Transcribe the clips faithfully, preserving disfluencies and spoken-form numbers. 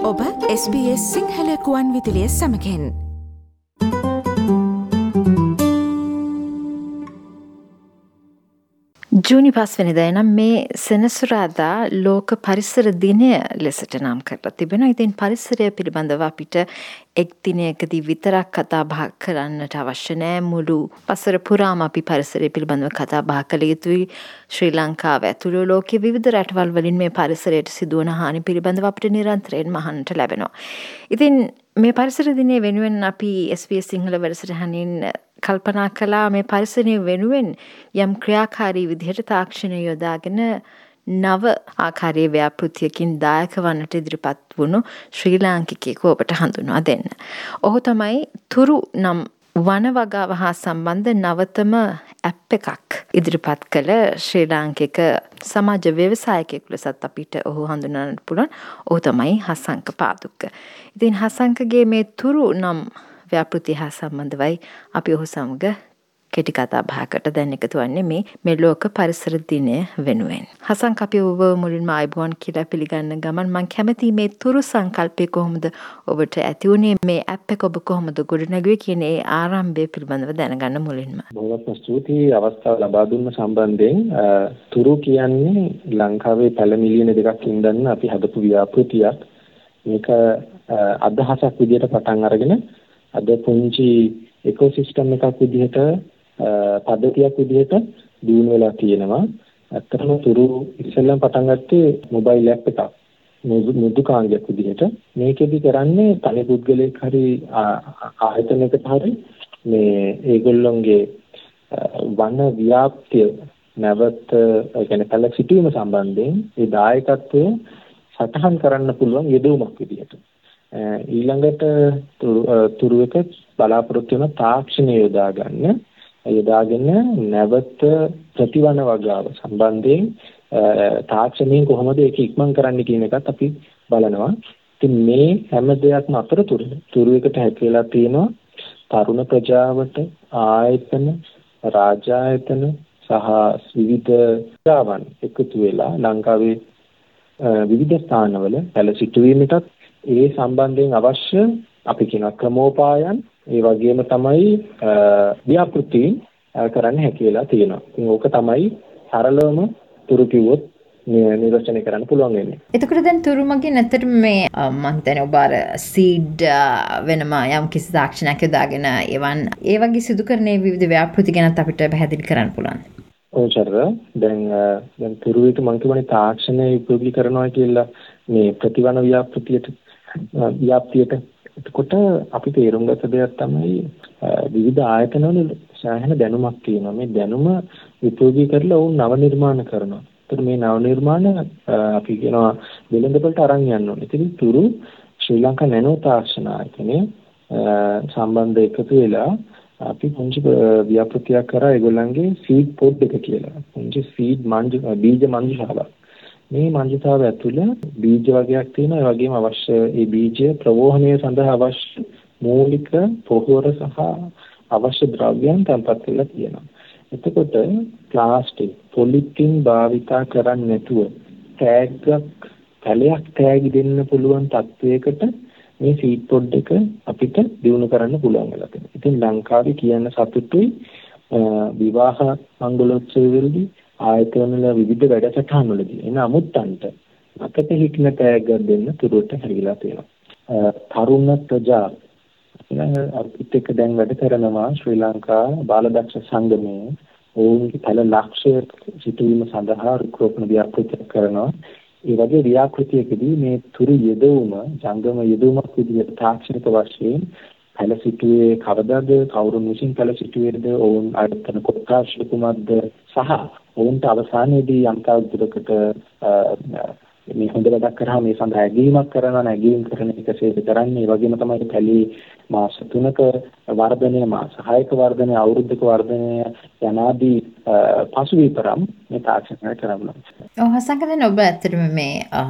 ඔබ S B S Sinhala කුවන් විදුලිය සමගින් ජූනි පස්වෙනිදා නම් මේ සෙනසුරාදා ලෝක පරිසර දිනය ලෙසට නම් කරලා තිබෙනවා. ඉතින් පරිසරය පිළිබඳව අපිට එක් දිනයකදී විතරක් කතා බහ කරන්නට අවශ්‍ය නැහැ. මුළු වසර පුරාම අපි පරිසරය පිළිබඳව කතා බහ කළ යුතුයි. ශ්‍රී ලංකාව ඇතුළු ලෝකයේ විවිධ රටවල් වලින් මේ පරිසරයට සිදුවන හානි පිළිබඳව අපිට නිරන්තරයෙන්ම අහන්නට ලැබෙනවා. ඉතින් මේ පරිසර දිනය වෙනුවෙන් අපි එස් බී එස් සිංහල වැඩසටහනින් කල්පනා කළා මේ පරිසරය වෙනුවෙන් යම් ක්‍රියාකාරී විදිහට තාක්ෂණය යොදාගෙන නව ආකාරයේ ව්‍යාපෘතියකින් දායක වන්නට ඉදිරිපත් වුණු ශ්‍රී ලාංකිකයෙකු ඔබට හඳුන්වා දෙන්න. ඔහු තමයි තුරු නම් වන වගාව හා සම්බන්ධ නවතම ඇප් එකක් ඉදිරිපත් කළ ශ්‍රී ලාංකික සමාජ ව්‍යවසායකයෙකු ලෙසත් අපිට ඔහු හඳුනන්නට පුළුවන්. ඔහු තමයි හසංක පාදුක්ක. ඉතින් හසංකගේ මේ තුරු නම් ව්‍යාපෘතිය හා සම්බන්ධවයි අපි ඔහු සමග කෙටි කතා බහකට දැන් එකතු වන්නේ මේ මේ ලෝක පරිසර දිනය වෙනුවෙන්. හසංක අපි ඔබ මුලින්ම ආයුබෝවන් කියලා පිළිගන්න ගමන් මම කැමතියි මේ තුරු සංකල්පය කොහොමද ඔබට ඇති වුණේ, මේ ඇප් එක ඔබ කොහොමද ගොඩනගුවේ කියන ඒ ආරම්භය පිළිබඳව දැනගන්න මුලින්ම. බොහොම ස්තුතියි අවස්ථාව ලබා දුන්න සම්බන්ධයෙන්. තුරු කියන්නේ ලංකාවේ පැල මිලියන දෙකක් ඉඳන් අපි හදපු ව්‍යාපෘතියක්. මේක අදහසක් විදිහට පටන් අරගෙන අද පුංචි ඉකෝසිස්ටම් එකක් විදිහට පද්ධතියක් විදිහට දියුණු වෙලා තියෙනවා. ඇත්තටම තුරු ඉස්සෙල්ලම පටන් ගත්තේ මොබයිල් ඇප් එකක්. මුදුකාංගයක් විදිහට. මේකෙදි කරන්නේ තනි පුද්ගලයෙක් හරි ආයතනයකට හරි මේ ඒගොල්ලොන්ගේ වන ව්‍යාප්තිය නැවත කියන්නේ පැල සිටීම සම්බන්ධයෙන් ඒ දායකත්වය සටහන් කරන්න පුළුවන් යෙදවීමක් විදිහට. ඊළඟට තුරු එක බලාපොරොත්තු වෙන තාක්ෂණය යොදා ගන්න යොදාගෙන නැවත ප්‍රතිවන වගාව සම්බන්ධයෙන් තාක්ෂණයෙන් කොහොමද ඒක ඉක්මන් කරන්න කියන එකත් අපි බලනවා. ඉතින් මේ හැම දෙයක්ම අතරතුර තුරු එකට හැකියලා තියෙනවා තරුණ ප්‍රජාවට ආයතන රාජායතන සහ විවිධ ප්‍රජාවන් එකතු වෙලා ලංකාවේ විවිධ ස්ථානවල පැල සිටුවීමටත් ඒ සම්බන්ධයෙන් අවශ්‍ය අපි කියන ක්‍රමෝපායන් ඒ වගේම තමයි ව්‍යාපෘති කරන්න හැකියලා තියෙනවා. ඉතින් ඕක තමයි සරලවම තුරු කිව්වොත් නිර්වචනය කරන්න පුළුවන් වෙන්නේ. එතකොට දැන් තුරු මගින් ඇත්තටම මේ මම හිතන්නේ ඔබ අර සීඩ් වෙනම යම් කිසි තාක්ෂණයක් යොදාගෙන එවන් ඒ වගේ සිදු කරන විවිධ ව්‍යාපෘති ගැනත් අපිට පැහැදිලි කරන්න පුළුවන්. ඔව් චර්ර. දැන් දැන් තුරු එක මම කියවනේ තාක්ෂණය උපයෝගී කරනවා කියලා මේ ප්‍රතිවන ව්‍යාපෘතියට ව්‍යාප්තියට. එතකොට අපි තේරුම් ගත දෙයක් තමයි විවිධ ආයතනවල සෑහෙන දැනුමක් තියෙනවා. මේ දැනුම උපයෝගී කරලා වුන් නව නිර්මාණ කරනවා. ඒතර මේ නව නිර්මාණ අපි කියනවා වෙළඳපොළට අරන් යන්න ඕනේ. ඉතින් තුරු ශ්‍රී ලංකා නැනෝ තාක්ෂණ ආයතනය සම්බන්ධ එකතු වෙලා අපි පුංචි ව්‍යාපෘතියක් කරා ඒගොල්ලන්ගේ සීඩ් පොඩ් එක කියලා. පුංචි සීඩ් මංජු බීජ මංජුශාලාවක්. මේ මංජුතාව ඇතුළේ බීජ වර්ගයක් තියෙනවා. ඒ වගේම අවශ්‍ය ඒ බීජ ප්‍රවෝහණය සඳහා අවශ්‍ය මූලික පොහොර සහ අවශ්‍ය ද්‍රව්‍යයන් තැන්පත් කරලා තියෙනවා. එතකොට ප්ලාස්ටික් පොලිතින් භාවිතා කරන්නේ නැතුව ටැග්යක් පැලයක් ටැග් දෙන්න පුළුවන් තත්වයකට මේ සීඩ් පොඩ් එක අපිට දිනු කරන්න පුළුවන් වෙලා තියෙනවා. ඉතින් ලංකාවේ කියන්න සතුටුයි විවාහ මංගලෝත්සවවලදී ආයතනවල විවිධ වැඩසටහන් වලදී එන අමුත්තන්ට අකට හිටින ටැග් දෙන්න තුරුට හැරිලා තියෙනවා. තරුණ ප්‍රජා අපිට එක දැන් වැඩ කරනවා ශ්‍රී ලංකා බාලදක්ෂ සංගමයේ ඔවුන්ගේ පළ ලක්ෂ්‍ය සිටුවීම සඳහා රුක්‍රෝපණ ව්‍යාපෘතියක් කරනවා. ඒ වගේ ව්‍යාපෘතියකදී මේ තුරු යෙදවීම ජංගම යෙදවීමක් විදිහට තාක්ෂණික වශයෙන් පැල සිටුවේ කවදාද කවුරුන් විසින් පැල සිටුවේද ඔවුන් ආයතන කොටස් කුමක්ද සහ ඔවුන්ට අවසානයේදී යම්තාක් දුරකට මේ හොඳ වැඩක් කරා මේ සඳහා ඇගීමක් කරනවා නැගීම් කරන එක සේද කරන්නේ. ඒ වගේම තමයි පැලී මාස තුනක වර්ධනය මාස හයක වර්ධනය අවුරුද්දක වර්ධනය යනාදී පසුවිතරම් මේ තාක්ෂණය කරනවා. ඔව් හසංක දැන් ඔබ ඇත්තටම මේ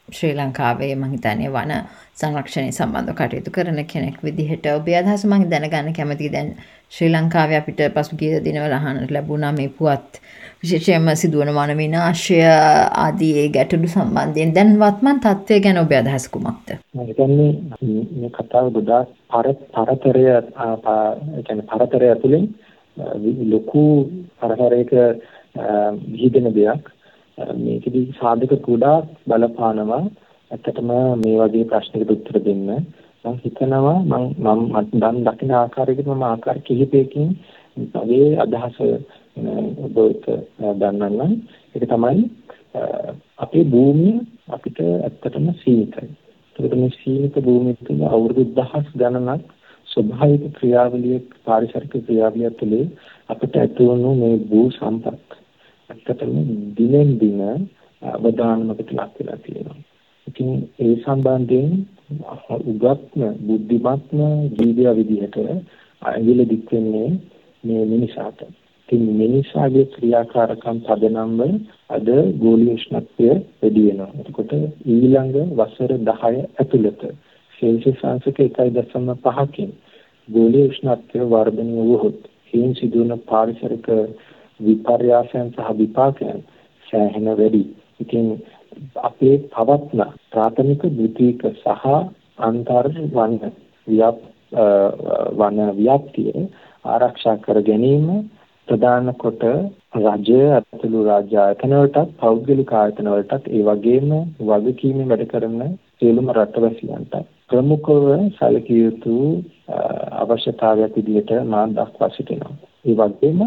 ශ්‍රී ලංකාවේ මම හිතන්නේ වන සංරක්ෂණය සම්බන්ධව කටයුතු කරන කෙනෙක් විදිහට ඔබේ අදහස මම දැනගන්න කැමතියි. දැන් ශ්‍රී ලංකාවේ අපිට පසුගිය දිනවල අහන්නට ලැබුණා මේ පුවත් විශේෂයෙන්ම සිදුවන වන විනාශය ආදී ඒ ගැටලු සම්බන්ධයෙන් දැන් වත්මන් තත්ත්වය ගැන ඔබේ අදහස කුමක්ද? මම හිතන්නේ මේ කතාව ගොඩාක් පරතරය ඒ කියන්නේ පරතරය ඇතුලෙන් ලොකු පරතරයක විහිදෙන දෙයක්. මේකදී සාධක ගොඩාක් බලපානවා. ඇත්තටම මේ වගේ ප්‍රශ්නකට උත්තර දෙන්න මම හිතනවා මම මම දැන් දකින ආකාරයකට මම ආකාර කිහිපයකින් මගේ අදහස ඔබට දන්නන්න. ඒක තමයි අපේ භූමිය අපිට ඇත්තටම සීමිතයි. ඒකට මේ සීමිත භූමිය තුළ අවුරුදු දහස් ගණනක් ස්වභාවික ක්‍රියාවලිය පාරිසරික ක්‍රියාවලිය තුළ අපිට ඇතිවුණු මේ භූ සම්පත් ඇත්තටම දිනෙන් දින අවදානමකට ලක් වෙලා තියෙනවා. ඉතින් ඒ සම්බන්ධයෙන් උගත්ම බුද්ධිමත්ම ජීවිය විදිහට අයවිල දික් වෙන්නේ මේ මිනිසාට. ඉතින් මිනිසාගේ ක්‍රියාකාරකම් පදනම්ව අද ගෝලීය උෂ්ණත්වය වැඩි වෙනවා. එතකොට ඊළඟ වසර දහය ඇතුළත සෙල්සියස් අංශක එකයි දශම පහකින් ගෝලීය උෂ්ණත්වය වර්ධනය වුවහොත් හේන් සිදුවන පාරිසරික විපර්යාසයන් සහ විපාකයන් සෑහෙන වැඩි. ඉතින් අපේ පවත්න ප්‍රාථමික ද්විතීක සහ අන්තර් වන ව්‍යාප වන ව්‍යාප්තිය ආරක්ෂා කර ගැනීම ප්‍රධාන කොට රාජ්‍ය අතුළු රාජ්‍ය ආයතන වලටත් පෞද්ගලික ආයතන වලටත් ඒ වගේම වගකීමෙන් වැඩ කරන සියලුම රටවැසියන්ට ප්‍රමුඛව සැලකිය යුතු අවශ්‍යතාවයක් විදිහට මා දක්වා සිටිනවා. ඒ වගේම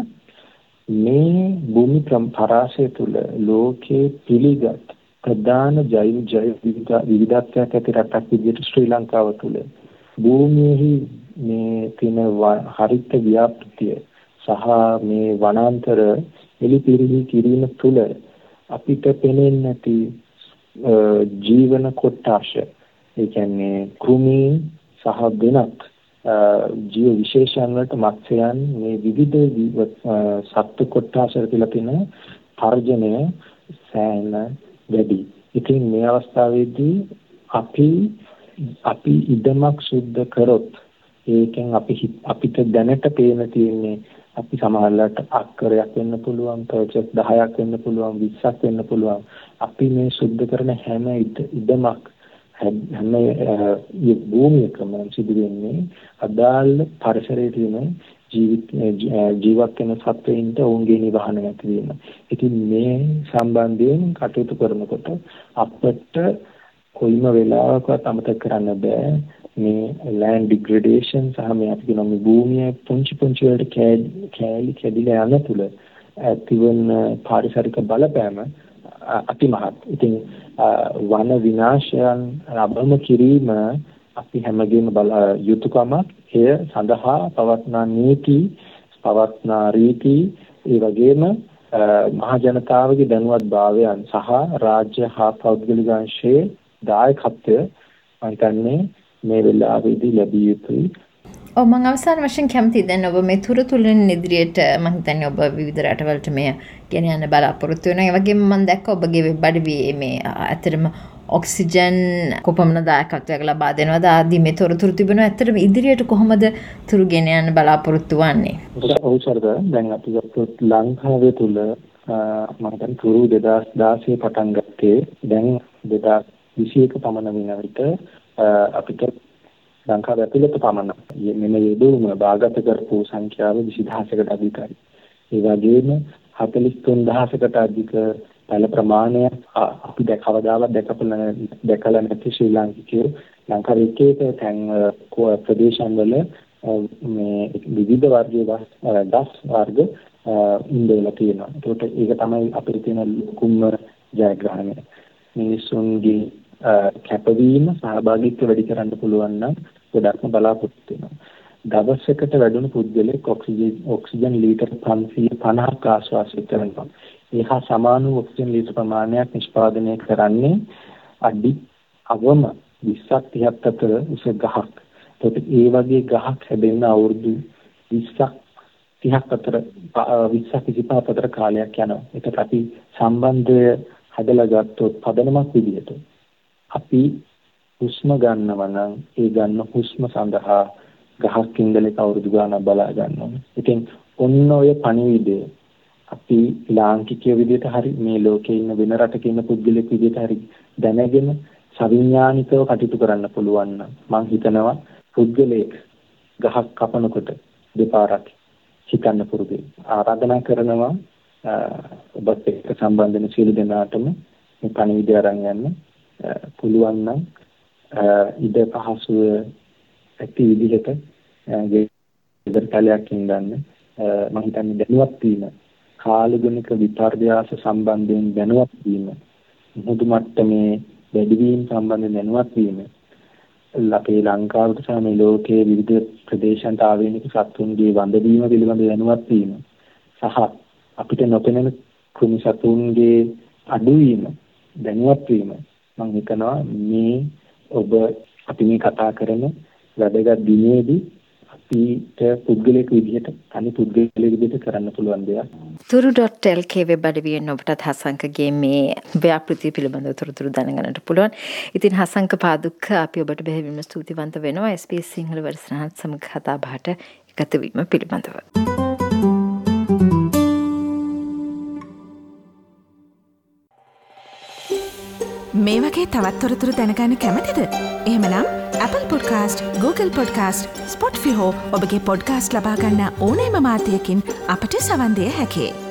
මේ භූමි පරාසය තුළ ලෝකයේ පිළිගත් ප්‍රධාන ජෛව ජෛව විවිධත්වයක් ඇති රටක් විදිහට ශ්‍රී ලංකාව තුළ භූමියෙහි මේ තියෙන හරිත ව්‍යාපෘතිය සහ මේ වනාන්තර එලිපිරිලි කිරීම තුළ අපිට පෙනෙන්නේ නැති ජීවන කොටාශ ඒ කියන්නේ කෘමි සහ වෙනත් ජීව විශේෂයන් වලට මත්ස්‍යයන් මේ විවිධ සත්ත්ව කොටාශ වල තියෙන තර්ජනය සෑහෙන වැඩි. ඉතින් මේ අවස්ථාවේදී අපි අපි ඉදමක් සුද්ධ කරොත් ඒකෙන් අපි අපිට දැනට පේන තියෙන්නේ අපි සමහරවිට අක්කරයක් වෙන්න පුළුවන්, පර්චස් දහයක් වෙන්න පුළුවන්, විස්සක් වෙන්න පුළුවන්. අපි මේ සුද්ධ කරන හැම ඉදමක් හැම භූමියකම සිදු වෙන්නේ අදාළ පරිසරයේ තියෙන ජීවිත ජීවත් වෙන සත්වයින්ට ඔවුන්ගේ නිවහන ඇතිවීම. ඉතින් මේ සම්බන්ධයෙන් කටයුතු කරනකොට අපට කොයිම වෙලාවකවත් අමතක කරන්න බෑ මේ land degradation සහ මේ අපි කියන මේ භූමිය පුංචි පුංචි වලට කෑලි කැඩිලා යන තුල ඇතිවන පාරිසරික බලපෑම අතිමහත්. ඉතින් වන විනාශයන් රබම කිරීම අපි හැමගේම බල යුතුයකමක්. එය සඳහා පවත්නා නීති, පවත්නා රීති, ඒ වගේම මහ ජනතාවගේ දැනුවත් භාවයන් සහ රාජ්‍ය හා පෞද්ගලික අංශයේ දායකත්වය මම හිතන්නේ මේ වෙලාවේදී ලැබිය යුතුයි. ඔව් මම අවසාන වශයෙන් කැමතියි දැන් ඔබ මේ තුර තුලින් ඉදිරියට මම හිතන්නේ ඔබ විවිධ රටවලට මේ ගෙන යන්න බලාපොරොත්තු වෙනවා. ඒ වගේම මම දැක්ක ඔබගේ වෙබ් අඩවියේ මේ ඇත්තටම ඔක්සිජන් කොපමණ දායකත්වයක් ලබා දෙනවද ආදී මේ තොරතුරු තිබෙනවා. ඇත්තටම ඉදිරියට කොහොමද තුරු ගෙන යන්න බලාපොරොත්තු වෙන්නේ? ඔව් සර්ද දැන් අපි ගත්තොත් ලංකාවේ තුල මම දැන් තුරු දෙදාස් දාසය පටන් ගත්තේ දැන් දෙදාස් විසියක පමණ වෙන විට අපිට ලංකාව ඇතුළත පමණ මෙන්න යෙදුම භාගත කරපු සංඛ්‍යාව විසිදහසකට අධිකයි. ඒ වගේම හතළිස් තුන් දහසකට අධික පළ ප්‍රමාණයක් අපි දැකවදාවත් දැකපල දැකලා නැති ශ්‍රී ලාංකිකයෝ ලංකාවේ එක එක තැන් ප්‍රදේශයන් වල මේ විවිධ වර්ගයේ දස් වර්ග ඉන්දලා තියෙනවා. ඒකට ඒක තමයි අපිට තියෙන ලොකුම ජයග්‍රහණය. මිනිසුන්ගේ කැපවීම සහභාගීත්වය වැඩි කරන්න පුළුවන් නම් ගොඩක්ම බලාපොරොත්තු වෙනවා. දවසකට වැඩුණු පුද්ගලයෙක් ඔක්සිජන් ඔක්සිජන් ලීටර් පන්සිය පනහක් ආශ්වාසය කරනවා. ඒ හා සමාන වූ ඔක්සිජන් ලීටර් ප්‍රමාණයක් නිෂ්පාදනය කරන්නේ අඩි අවම විස්සක් තිහක් අතර උස ගහක්. ඒත් ඒ වගේ ගහක් හැදෙන්න අවුරුදු විස්සක් තිහක් අතර විස්සක් විසිපහ අතර කාලයක් යනවා. ඒකට අපි සම්බන්ධය හදලා ගත්තොත් පදනමක් විදිහට අපි හුස්ම ගන්නවා නම් ඒ ගන්න හුස්ම සඳහා ගහක් ඉඳලා කවුරුදු ගානක් බලා ගන්නවා. ඉතින් ඔන්න ඔය පණිවිඩය අපි ලාංකිකය විදිහට හරි මේ ලෝකේ ඉන්න වෙන රටක ඉන්න පුද්ගලෙක් විදිහට හරි දැනගෙන සවිඥානිකව කටයුතු කරන්න පුළුවන් නම් මම හිතනවා පුද්ගලයෙක් ගහක් කපනකොට දෙපාරක් හිතන්න පුරුදු ආරාධනා කරනවා ඔබත් එක්ක සම්බන්ධ වෙන සියලු දෙනාටම මේ පණිවිඩය අරන් යන්න පුළුවන් නම් ඉද පහසුව ඇති විදිහට ගෙදර කාලයක් ඉඳන් මම හිතන්නේ දැනුවත් වීම කාලගුණික විපර්යාස සම්බන්ධයෙන් දැනුවත් වීම මුදු මට්ටමේ වැඩිවීම සම්බන්ධයෙන් දැනුවත් වීම අපේ ලංකාවට සහ මේ ලෝකයේ විවිධ ප්‍රදේශයන්ට ආවේනික සතුන්ගේ වඳවීම පිළිබඳ දැනුවත් වීම සහ අපිට නොපෙනෙන කුණු සතුන්ගේ අඩුවීම දැනුවත් වීම මම හිතනවා මේ ඔබ අපි මේ කතා කරන වැඩගත් දිනේදී අපිට පුද්ගලික විදිහට අනිත් පුද්ගලික විදිහට කරන්න පුළුවන් දෙයක්. turu.lk වෙබ් අඩවියෙන් ඔබටත් හසංකගේ මේ ව්‍යාපෘතිය පිළිබඳව තොරතුරු දැනගන්නට පුළුවන්. ඉතින් හසංක පාදුක්ක අපි ඔබට බෙහෙවින්ම ස්තුතිවන්ත වෙනවා එස් බී එස් සිංහල වැඩසටහනත් සමග කතා බහට එකතු වීම පිළිබඳව. මේ වගේ තවත් තොරතුරු දැනගන්න කැමතිද? එහෙමනම් Apple Podcast, Google Podcast, Spotify හෝ ඔබගේ පොඩ්කාස්ට් ලබා ගන්න ඕනෑම මාධ්‍යයකින් අපට සවන් දිය හැකියි.